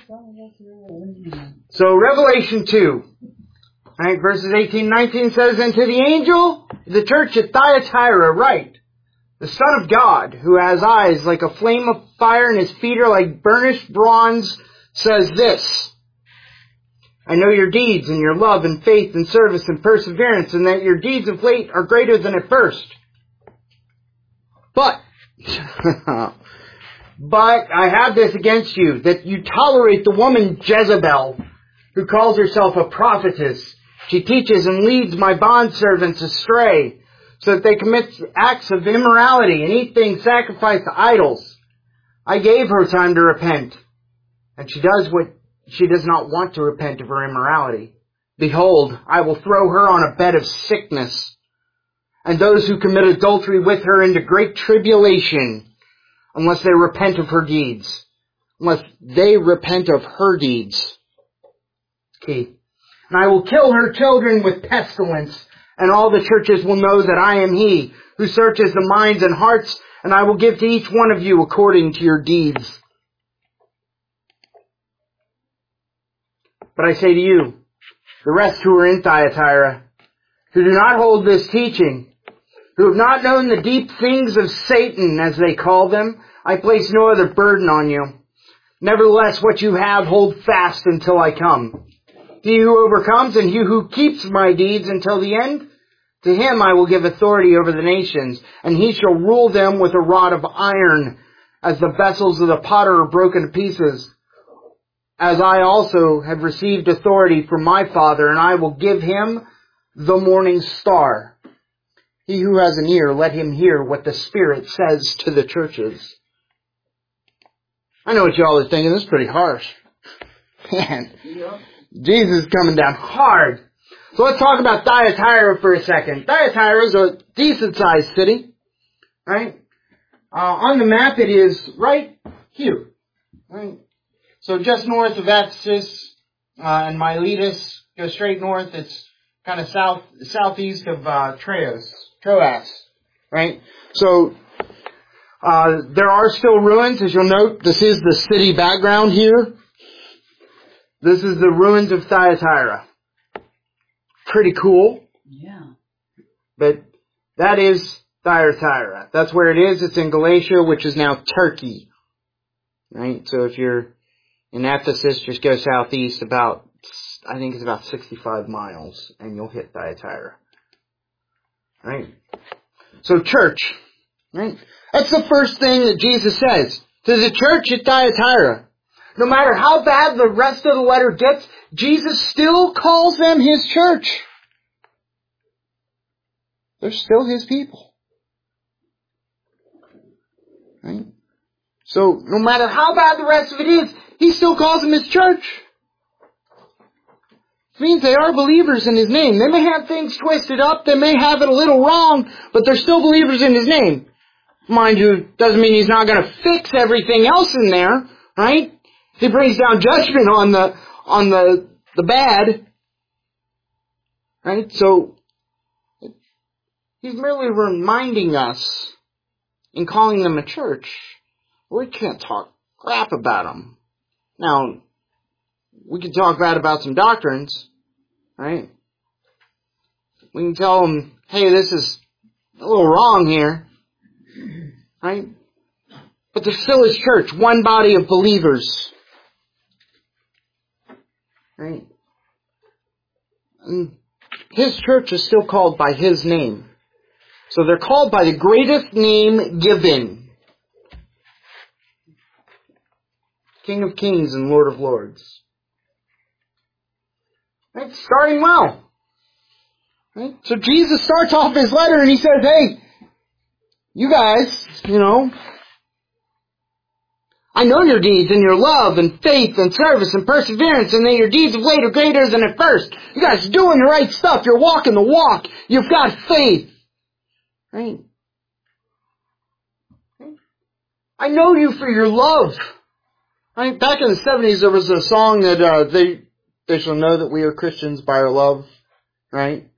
So Revelation 2, right, verses 18-19 says, "And to the angel of the church at Thyatira write, the Son of God, who has eyes like a flame of fire and his feet are like burnished bronze, says this, I know your deeds and your love and faith and service and perseverance, and that your deeds of late are greater than at first. But I have this against you, that you tolerate the woman Jezebel, who calls herself a prophetess. She teaches and leads my bondservants astray, so that they commit acts of immorality and eat things sacrificed to idols. I gave her time to repent, and she does not want to repent of her immorality. Behold, I will throw her on a bed of sickness, and those who commit adultery with her into great tribulation, unless they repent of her deeds. Unless they repent of her deeds. Key. And I will kill her children with pestilence, and all the churches will know that I am He who searches the minds and hearts, and I will give to each one of you according to your deeds. But I say to you, the rest who are in Thyatira, who do not hold this teaching, who have not known the deep things of Satan, as they call them, I place no other burden on you. Nevertheless, what you have, hold fast until I come. He who overcomes and he who keeps my deeds until the end, to him I will give authority over the nations, and he shall rule them with a rod of iron, as the vessels of the potter are broken to pieces. As I also have received authority from my Father, and I will give him the morning star. He who has an ear, let him hear what the Spirit says to the churches." I know what y'all are thinking. This is pretty harsh. Man, yeah. Jesus is coming down hard. So let's talk about Thyatira for a second. Thyatira is a decent-sized city, right? On the map, it is right here, right? So just north of Ephesus and Miletus, go straight north. It's kind of southeast of Troas, right? So there are still ruins, as you'll note. This is the city background here. This is the ruins of Thyatira. Pretty cool. Yeah. But that is Thyatira. That's where it is. It's in Galatia, which is now Turkey. Right? So if you're in Ephesus, just go southeast about, I think it's about 65 miles, and you'll hit Thyatira. Right? So church. Right? That's the first thing that Jesus says to the church at Thyatira. No matter how bad the rest of the letter gets, Jesus still calls them His church. They're still His people. Right? So, no matter how bad the rest of it is, He still calls them His church. It means they are believers in His name. They may have things twisted up, they may have it a little wrong, but they're still believers in His name. Mind you, doesn't mean He's not going to fix everything else in there, right? He brings down judgment on the bad. Right? So, He's merely reminding us in calling them a church. We can't talk crap about them. Now, we can talk bad about some doctrines, right? We can tell them, hey, this is a little wrong here, right? But they're still His church, one body of believers. Right? And His church is still called by His name. So they're called by the greatest name given. King of Kings and Lord of Lords. Right? Starting well. Right? So Jesus starts off His letter and He says, hey, you guys, I know your deeds and your love and faith and service and perseverance, and that your deeds of late are greater than at first. You guys are doing the right stuff. You're walking the walk. You've got faith. Right? I know you for your love. Right? Back in the 70s, there was a song that they shall know that we are Christians by our love. Right?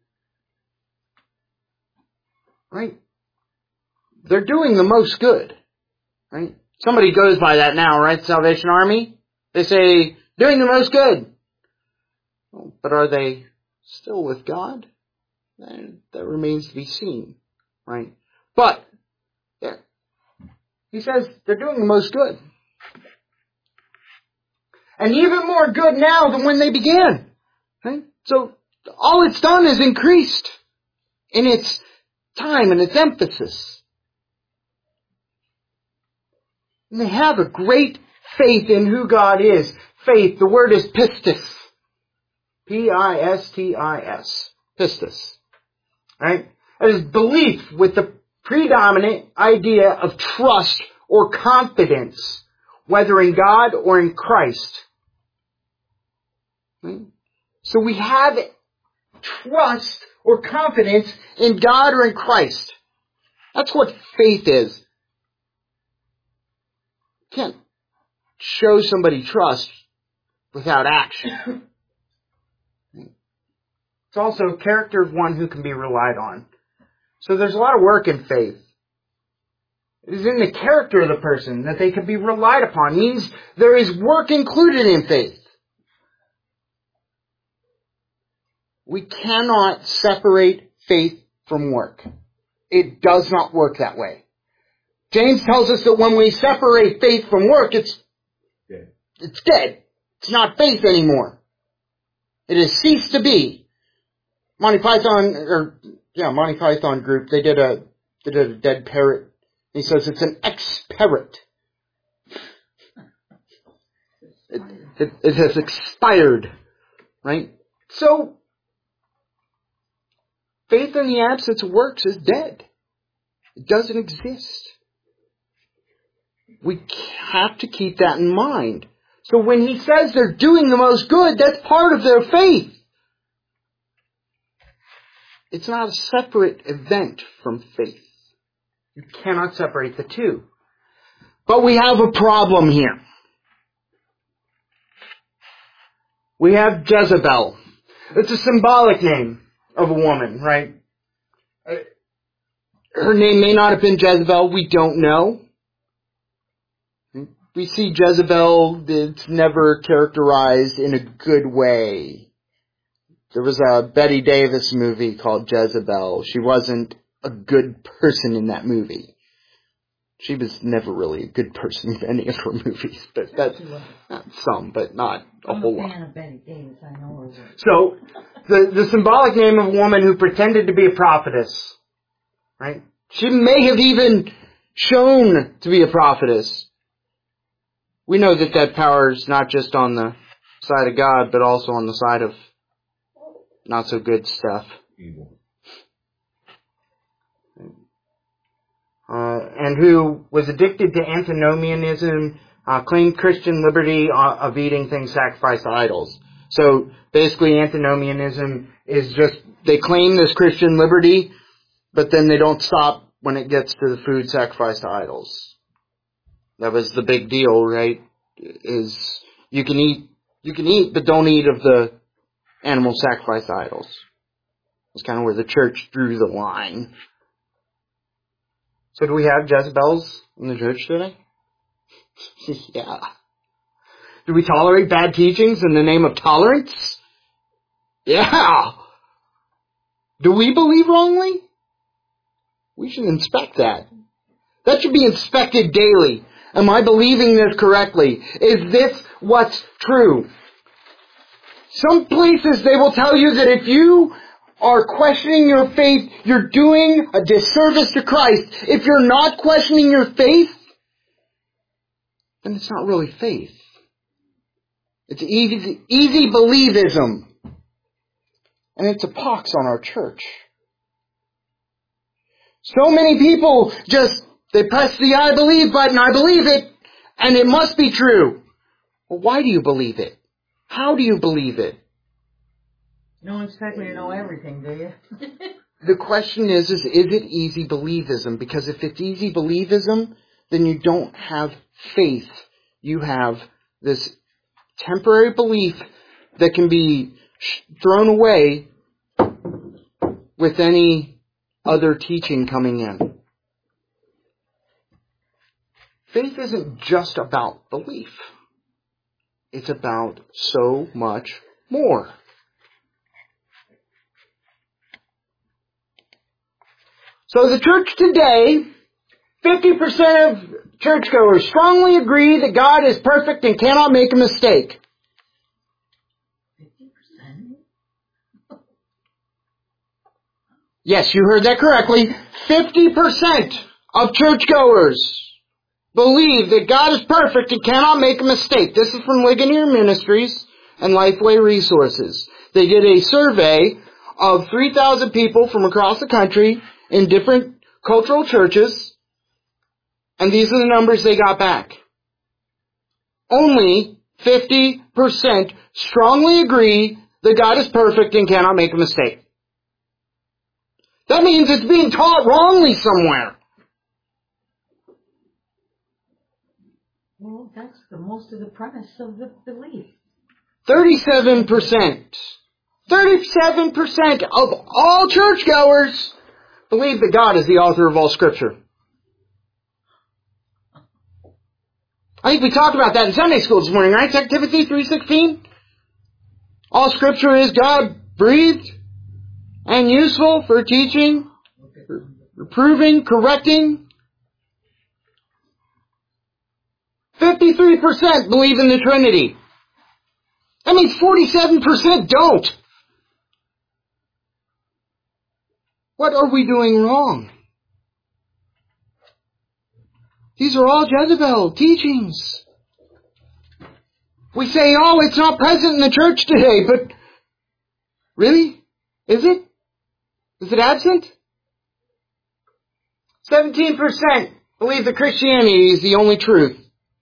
Right? They're doing the most good. Right? Somebody goes by that now, right? Salvation Army? They say, doing the most good. Well, but are they still with God? That remains to be seen, right? But, yeah, he says they're doing the most good. And even more good now than when they began. Right? So, all it's done is increased in its time and its emphasis. And they have a great faith in who God is. Faith, the word is pistis. P-I-S-T-I-S. Pistis. Right? It is belief with the predominant idea of trust or confidence, whether in God or in Christ. Right? So we have trust or confidence in God or in Christ. That's what faith is. You can't show somebody trust without action. It's also a character of one who can be relied on. So there's a lot of work in faith. It is in the character of the person that they can be relied upon. It means there is work included in faith. We cannot separate faith from work. It does not work that way. James tells us that when we separate faith from work, it's dead. It's not faith anymore. It has ceased to be. Monty Python group, they did a dead parrot. He says it's an ex-parrot. It has expired. Right? So, faith in the absence of works is dead. It doesn't exist. We have to keep that in mind. So when he says they're doing the most good, that's part of their faith. It's not a separate event from faith. You cannot separate the two. But we have a problem here. We have Jezebel. It's a symbolic name of a woman, right? Her name may not have been Jezebel. We don't know. We see Jezebel, it's never characterized in a good way. There was a Bette Davis movie called Jezebel. She wasn't a good person in that movie. She was never really a good person in any of her movies. But that's not some, but not a whole lot. I'm a fan of Bette Davis, I know her. So, the symbolic name of a woman who pretended to be a prophetess, right? She may have even shown to be a prophetess. We know that power is not just on the side of God, but also on the side of not so good stuff. Evil. And who was addicted to antinomianism, claimed Christian liberty of eating things sacrificed to idols. So basically antinomianism is just, they claim this Christian liberty, but then they don't stop when it gets to the food sacrificed to idols. That was the big deal, right? Is you can eat, but don't eat of the animal sacrificed to idols. It's kind of where the church drew the line. So do we have Jezebels in the church today? Yeah. Do we tolerate bad teachings in the name of tolerance? Yeah. Do we believe wrongly? We should inspect that. That should be inspected daily. Am I believing this correctly? Is this what's true? Some places they will tell you that if you are questioning your faith, you're doing a disservice to Christ. If you're not questioning your faith, then it's not really faith. It's easy believism. And it's a pox on our church. So many people they press the I believe button, I believe it, and it must be true. Well, why do you believe it? How do you believe it? You don't expect me to know everything, do you? The question is it easy believism? Because if it's easy believism, then you don't have faith. You have this temporary belief that can be thrown away with any other teaching coming in. Faith isn't just about belief. It's about so much more. So the church today, 50% of churchgoers strongly agree that God is perfect and cannot make a mistake. 50%? Yes, you heard that correctly. 50% of churchgoers believe that God is perfect and cannot make a mistake. This is from Ligonier Ministries and Lifeway Resources. They did a survey of 3,000 people from across the country in different cultural churches, and these are the numbers they got back. Only 50% strongly agree that God is perfect and cannot make a mistake. That means it's being taught wrongly somewhere. Well, that's the most of the premise of the belief. 37%. 37% of all churchgoers believe that God is the author of all Scripture. I think we talked about that in Sunday school this morning, right? 2 Timothy 3:16. All Scripture is God-breathed and useful for teaching, reproving, correcting. 53% believe in the Trinity. That means 47% don't. What are we doing wrong? These are all Jezebel teachings. We say, oh, it's not present in the church today, but really? Is it? Is it absent? 17% believe that Christianity is the only truth.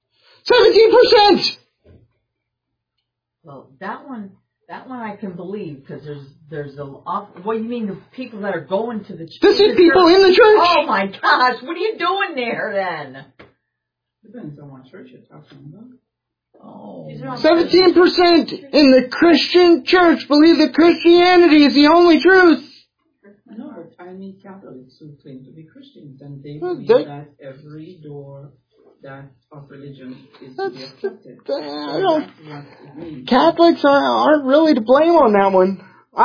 17%! Well, that one I can believe, because there's what do you mean, the people that are going to the church? This is people in the church! Oh my gosh, what are you doing there then? Depends on what church you're talking about. Oh. 17% in the Christian church believe that Christianity is the only truth. No, but I meet Catholics who claim to be Christians, and they Well, believe that every door that of religion is to be accepted. I don't. That's what it means. Catholics aren't really to blame on that one.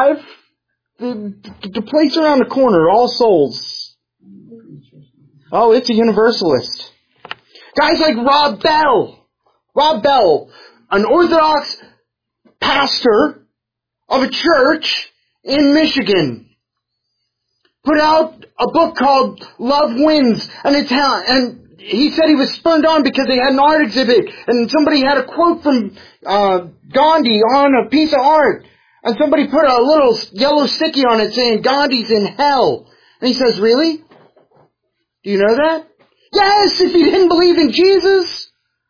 The place around the corner, All Souls. Oh, it's a universalist. Guys like Rob Bell. Rob Bell, an Orthodox pastor of a church in Michigan, put out a book called Love Wins, and he said he was spurned on because they had an art exhibit, and somebody had a quote from Gandhi on a piece of art, and somebody put a little yellow sticky on it saying, Gandhi's in hell. And he says, really? Do you know that? Yes, if you didn't believe in Jesus.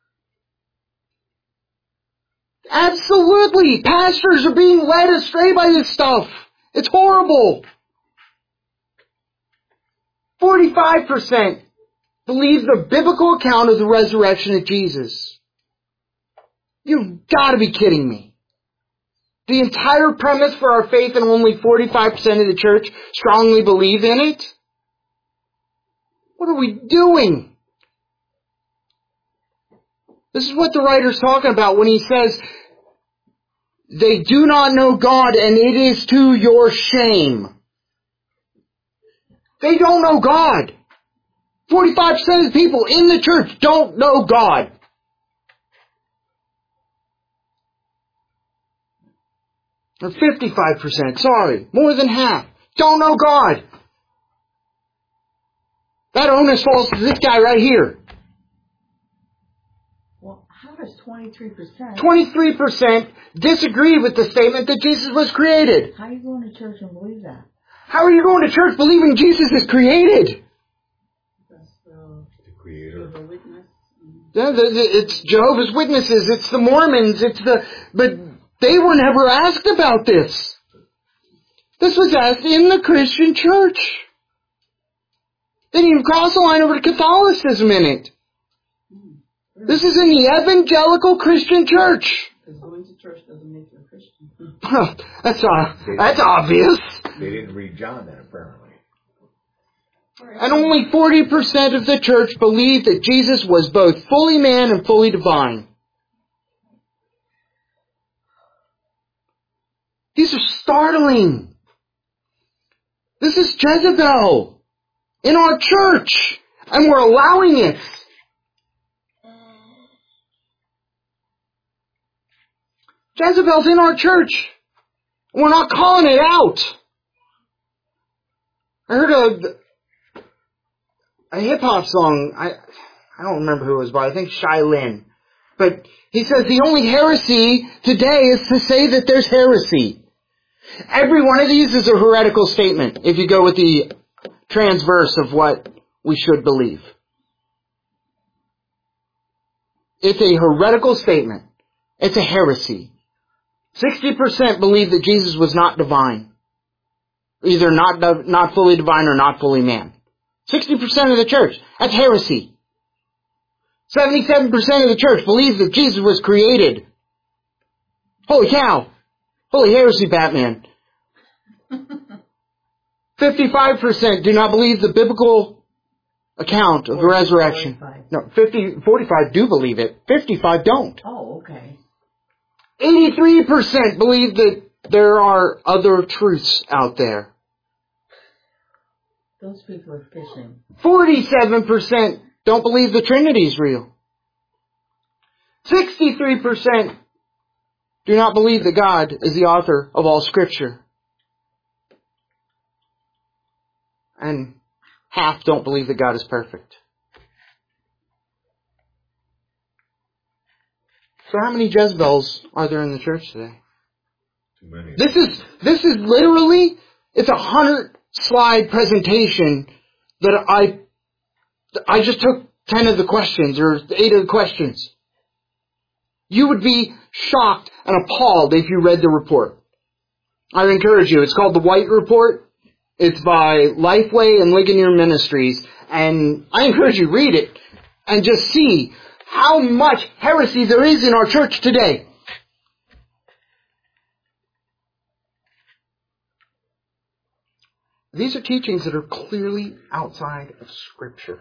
Absolutely. Pastors are being led astray by this stuff. It's horrible. 45% believe the biblical account of the resurrection of Jesus. You've got to be kidding me. The entire premise for our faith and only 45% of the church strongly believe in it? What are we doing? This is what the writer's talking about when he says, they do not know God, and it is to your shame. They don't know God. 45% of the people in the church don't know God. Or 55%, sorry, more than half, don't know God. That onus falls to this guy right here. Well, how does 23%? 23% disagree with the statement that Jesus was created. How are you going to church and believe that? How are you going to church believing Jesus is created? That's The Creator. the witness. It's Jehovah's Witnesses, it's the Mormons, but they were never asked about this. This was asked in the Christian church. They didn't even cross the line over to Catholicism in it. This is in the evangelical Christian church. Because going to church doesn't make you a Christian. That's obvious. They didn't read John then, apparently. And only 40% of the church believed that Jesus was both fully man and fully divine. These are startling. This is Jezebel in our church, and we're allowing it. Jezebel's in our church. We're not calling it out. I heard a hip-hop song. I don't remember who it was by. I think Shai Lin. But he says the only heresy today is to say that there's heresy. Every one of these is a heretical statement if you go with the transverse of what we should believe. It's a heretical statement. It's a heresy. 60% believe that Jesus was not divine. Either not fully divine or not fully man. 60% of the church. That's heresy. 77% of the church believes that Jesus was created. Holy cow. Holy heresy, Batman. 55% do not believe the biblical account of the resurrection. 45. 45 do believe it. 55 don't. Oh, okay. 83% believe that there are other truths out there. Those people are fishing. 47% don't believe the Trinity is real. 63% do not believe that God is the author of all Scripture. And half don't believe that God is perfect. So how many Jezebels are there in the church today? Too many. This is literally, it's a 100-slide presentation that I just took 10 of the questions or 8 of the questions. You would be shocked and appalled if you read the report. I encourage you. It's called the White Report. It's by Lifeway and Ligonier Ministries. And I encourage you, read it and just see how much heresy there is in our church today. These are teachings that are clearly outside of Scripture.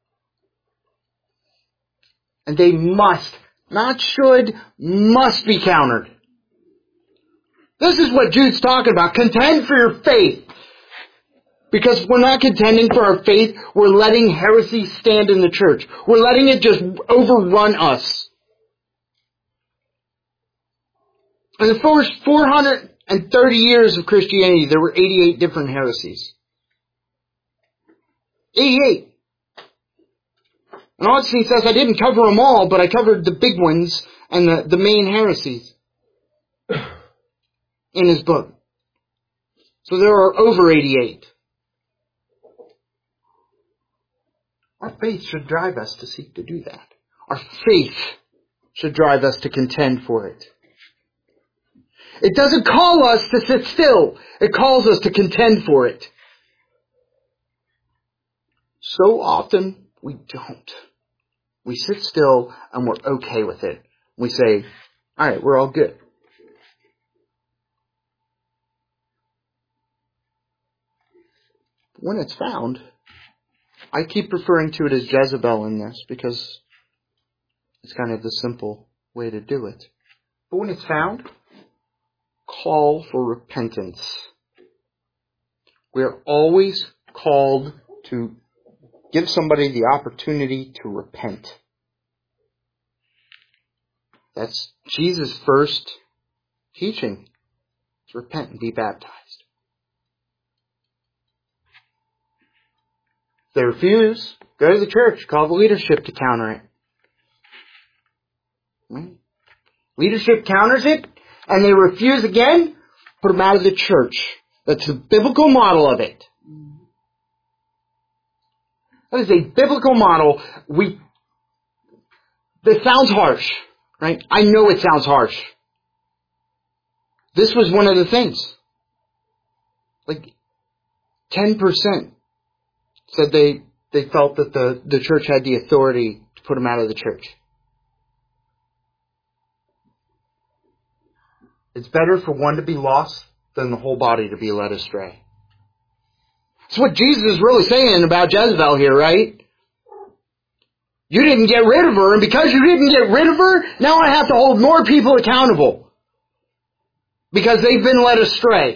And they must, not should, must be countered. This is what Jude's talking about. Contend for your faith. Because if we're not contending for our faith, we're letting heresy stand in the church. We're letting it just overrun us. In the first 430 years of Christianity, there were 88 different heresies. 88. And Augustine says I didn't cover them all, but I covered the big ones and the main heresies in his book. So there are over 88. Our faith should drive us to seek to do that. Our faith should drive us to contend for it. It doesn't call us to sit still. It calls us to contend for it. So often we don't. We sit still and we're okay with it. We say, all right, we're all good. When it's found, I keep referring to it as Jezebel in this because it's kind of the simple way to do it. But when it's found, call for repentance. We are always called to give somebody the opportunity to repent. That's Jesus' first teaching. It's repent and be baptized. If they refuse, go to the church, call the leadership to counter it. Right? Leadership counters it, and they refuse again, put them out of the church. That's the biblical model of it. That is a biblical model. This sounds harsh, right? I know it sounds harsh. This was one of the things. Like 10% said they felt that the church had the authority to put them out of the church. It's better for one to be lost than the whole body to be led astray. That's what Jesus is really saying about Jezebel here, right? You didn't get rid of her, and because you didn't get rid of her, now I have to hold more people accountable. because they've been led astray.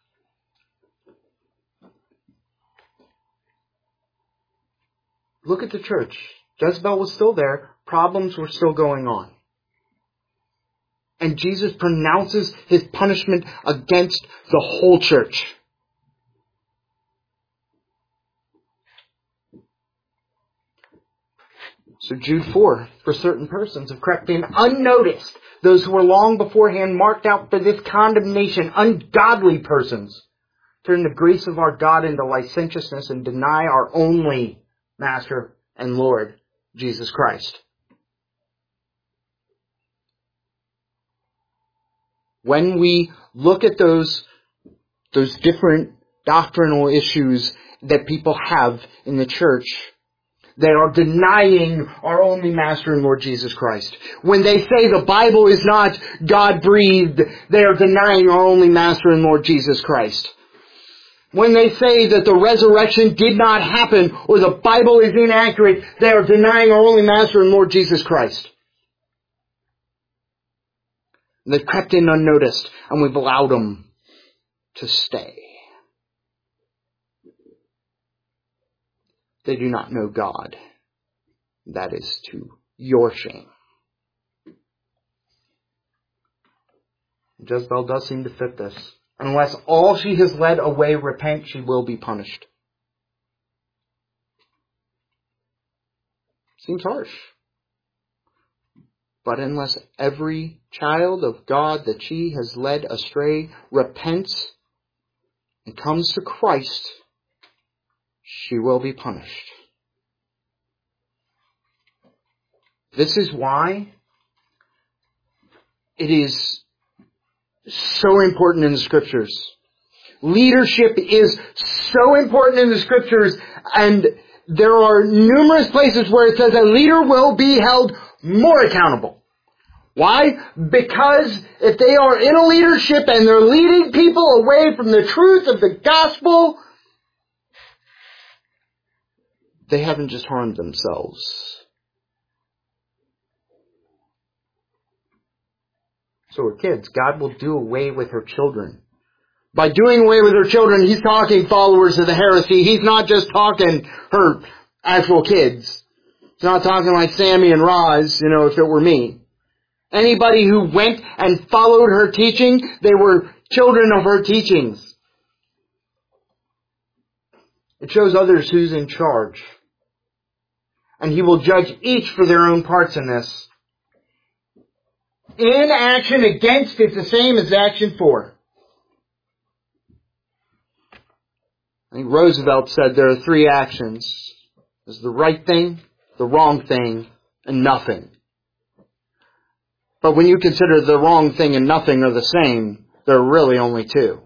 Look at the church. Jezebel was still there. Problems were still going on. And Jesus pronounces his punishment against the whole church. So Jude 4, for certain persons have crept in unnoticed, those who were long beforehand marked out for this condemnation, ungodly persons, turn the grace of our God into licentiousness and deny our only Master and Lord, Jesus Christ. When we look at those different doctrinal issues that people have in the church, they are denying our only Master and Lord Jesus Christ. When they say the Bible is not God-breathed, they are denying our only Master and Lord Jesus Christ. When they say that the resurrection did not happen or the Bible is inaccurate, they are denying our only Master and Lord Jesus Christ. They've crept in unnoticed, and we've allowed them to stay. They do not know God. That is to your shame. Jezebel does seem to fit this. Unless all she has led away repent, she will be punished. Seems harsh. But unless every child of God that she has led astray repents and comes to Christ, she will be punished. This is why it is so important in the Scriptures. Leadership is so important in the Scriptures, and there are numerous places where it says a leader will be held more accountable. Why? Because if they are in a leadership and they're leading people away from the truth of the gospel, they haven't just harmed themselves. So with kids, God will do away with her children. By doing away with her children, He's talking followers of the heresy. He's not just talking her actual kids. He's not talking like Sammy and Roz, if it were me. Anybody who went and followed her teaching, they were children of her teachings. It shows others who's in charge. And He will judge each for their own parts in this. Inaction against is the same as action for. I think Roosevelt said there are 3 actions. There's the right thing, the wrong thing, and nothing. But when you consider the wrong thing and nothing are the same, there are really only 2.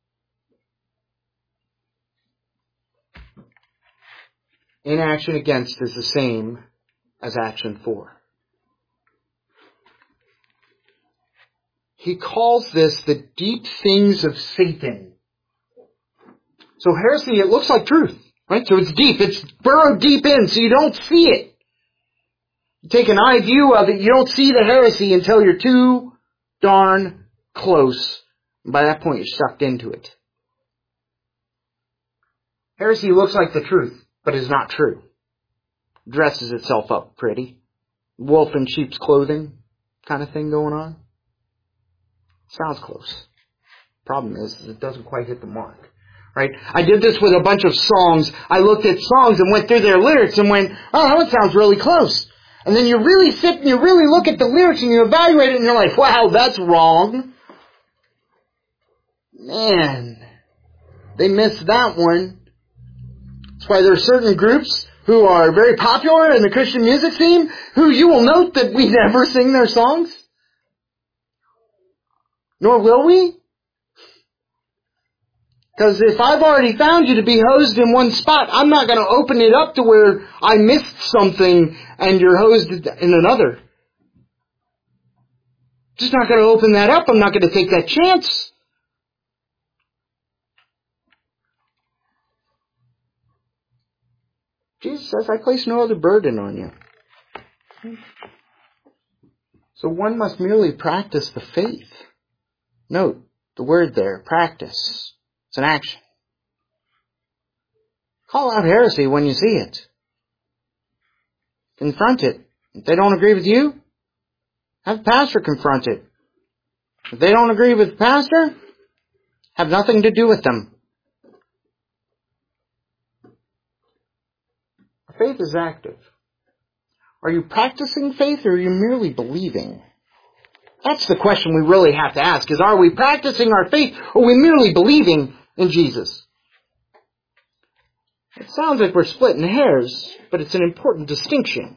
Inaction against is the same as action for. He calls this the deep things of Satan. So heresy, it looks like truth, right? So it's deep. It's burrowed deep in, so you don't see it. You take an eye view of it, you don't see the heresy until you're too darn close. And by that point, you're sucked into it. Heresy looks like the truth, but is not true. Dresses itself up pretty. Wolf in sheep's clothing kind of thing going on. Sounds close. Problem is it doesn't quite hit the mark. Right? I did this with a bunch of songs. I looked at songs and went through their lyrics and went, oh, that sounds really close. And then you really sit and you really look at the lyrics and you evaluate it and you're like, wow, that's wrong. Man, they missed that one. That's why there are certain groups who are very popular in the Christian music scene who you will note that we never sing their songs. Nor will we. Because if I've already found you to be hosed in one spot, I'm not going to open it up to where I missed something and you're hosed in another. Just not going to open that up. I'm not going to take that chance. Jesus says, I place no other burden on you. So one must merely practice the faith. Note, The word there, practice. It's an action. Call out heresy when you see it. Confront it. If they don't agree with you, have the pastor confront it. If they don't agree with the pastor, have nothing to do with them. Faith is active. Are you practicing faith or are you merely believing? That's the question we really have to ask, is are we practicing our faith or are we merely believing in Jesus? It sounds like we're splitting hairs, but it's an important distinction.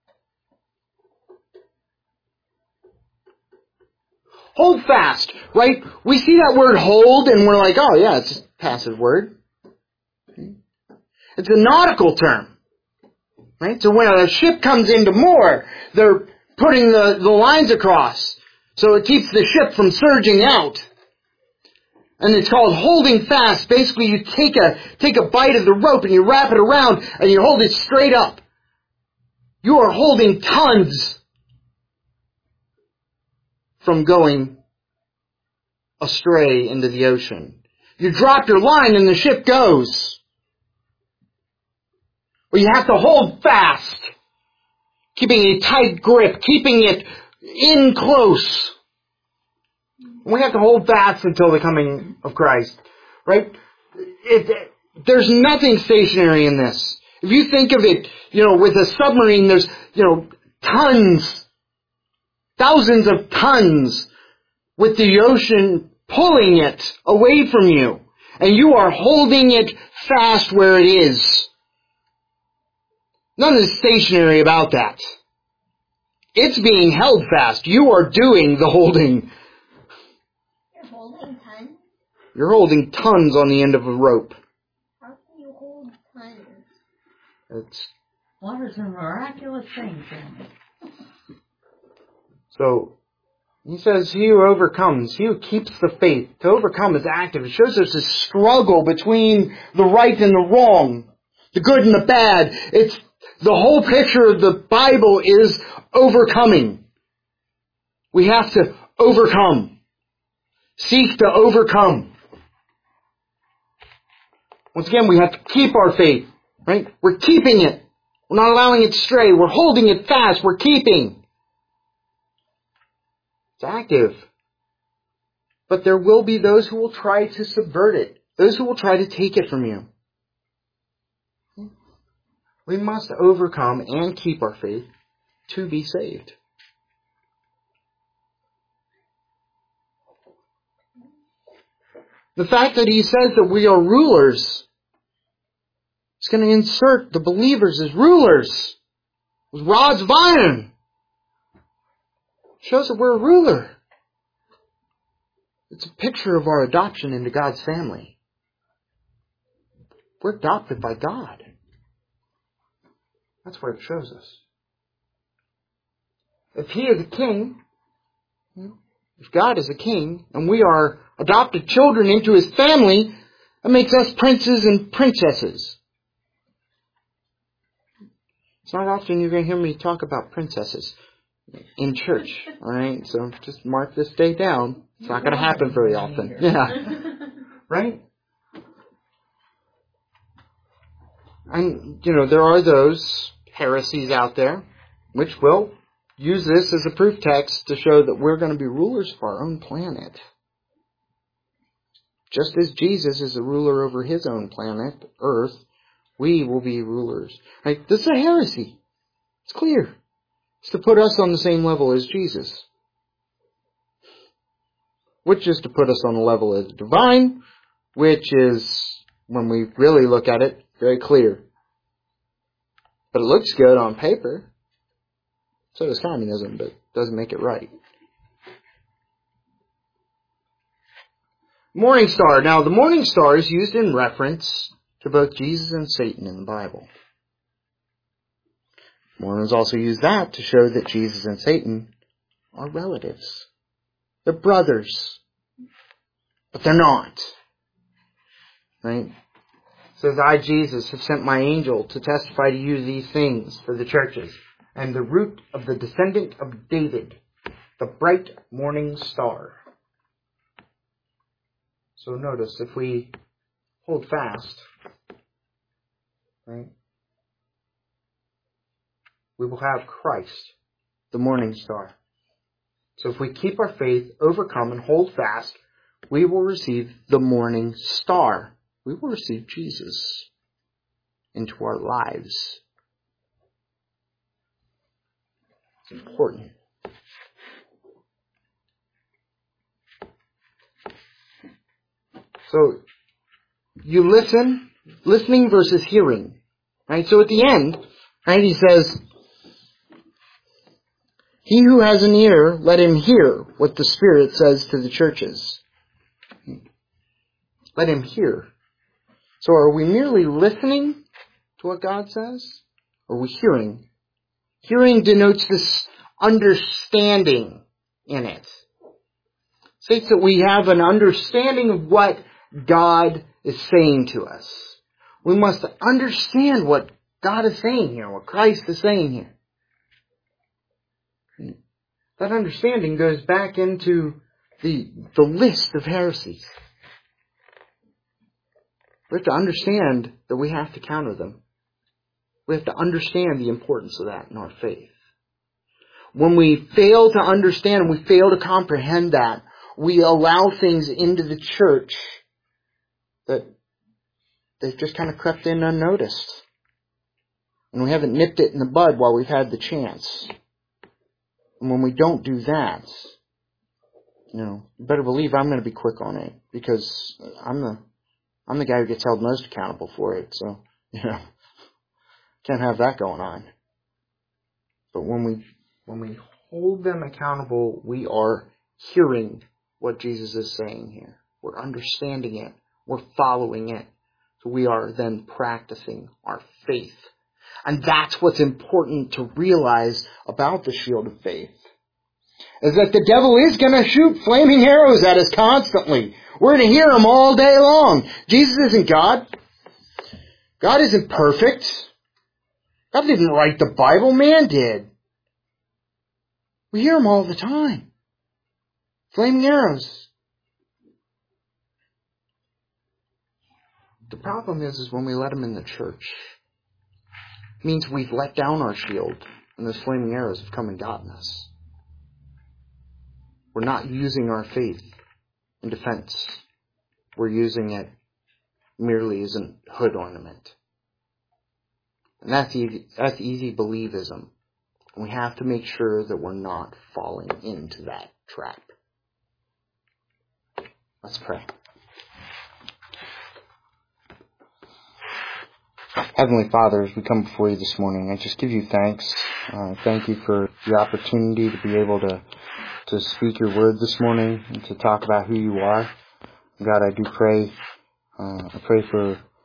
Hold fast, right? We see that word hold and we're like, oh yeah, it's just a passive word. It's a nautical term, right? So when a ship comes into moor, they're putting the lines across so it keeps the ship from surging out. And it's called holding fast. Basically, you take a bite of the rope and you wrap it around and you hold it straight up. You are holding tons from going astray into the ocean. You drop your line and the ship goes. Well, you have to hold fast, keeping a tight grip, keeping it in close. We have to hold fast until the coming of Christ, right? There's nothing stationary in this. If you think of it, with a submarine, there's, tons, thousands of tons with the ocean pulling it away from you. And you are holding it fast where it is. Nothing is stationary about that. It's being held fast. You are doing the holding. You're holding tons? You're holding tons on the end of a rope. How can you hold tons? Water's a miraculous thing, Sam. So, he says, he who overcomes, he who keeps the faith. To overcome is active. It shows there's a struggle between the right and the wrong, the good and the bad. It's the whole picture of the Bible is overcoming. We have to overcome. Seek to overcome. Once again, we have to keep our faith, right? We're keeping it. We're not allowing it stray. We're holding it fast. We're keeping. It's active. But there will be those who will try to subvert it. Those who will try to take it from you. We must overcome and keep our faith to be saved. The fact that he says that we are rulers, he's going to insert the believers as rulers with rods of iron. Shows that we're a ruler. It's a picture of our adoption into God's family. We're adopted by God. That's what it shows us. If he is a king, if God is a king, and we are adopted children into his family, that makes us princes and princesses. It's not often you're going to hear me talk about princesses in church. Alright, so just mark this day down. It's not going to happen very often. Yeah. Right? And, there are those heresies out there which will use this as a proof text to show that we're going to be rulers of our own planet. Just as Jesus is a ruler over his own planet, Earth, we will be rulers. Right? This is a heresy. It's clear. It's to put us on the same level as Jesus. Which is to put us on the level as divine, which is, when we really look at it, very clear. But it looks good on paper. So does communism, but it doesn't make it right. Morning star. Now, the morning star is used in reference to both Jesus and Satan in the Bible. Mormons also use that to show that Jesus and Satan are relatives. They're brothers. But they're not. Right? It says, I, Jesus, have sent my angel to testify to you these things for the churches. And the root of the descendant of David, the bright morning star. So notice, if we hold fast, right, we will have Christ, the morning star. So if we keep our faith, overcome, and hold fast, we will receive the morning star. We will receive Jesus into our lives. It's important. So, you listening versus hearing. Right? So at the end, right, he says, he who has an ear, let him hear what the Spirit says to the churches. Let him hear. So are we merely listening to what God says? Or are we hearing? Hearing denotes this understanding in it. It states that we have an understanding of what God is saying to us. We must understand what God is saying here, what Christ is saying here. That understanding goes back into the list of heresies. We have to understand that we have to counter them. We have to understand the importance of that in our faith. When we fail to understand and we fail to comprehend that, we allow things into the church that they've just kind of crept in unnoticed. And we haven't nipped it in the bud while we've had the chance. And when we don't do that, you better believe I'm going to be quick on it, because I'm the guy who gets held most accountable for it. So, can't have that going on. But when we hold them accountable, we are hearing what Jesus is saying here. We're understanding it. We're following it. So we are then practicing our faith. And that's what's important to realize about the shield of faith. Is that the devil is going to shoot flaming arrows at us constantly. We're going to hear them all day long. Jesus isn't God. God isn't perfect. God didn't write the Bible. Man did. We hear them all the time. Flaming arrows. The problem is when we let them in the church. It means we've let down our shield and those flaming arrows have come and gotten us. We're not using our faith in defense. We're using it merely as a hood ornament. And that's easy believism. And we have to make sure that we're not falling into that trap. Let's pray. Heavenly Father, as we come before you this morning, I just give you thanks. Thank you for the opportunity to be able to speak your word this morning and to talk about who you are. God, I do pray. I pray for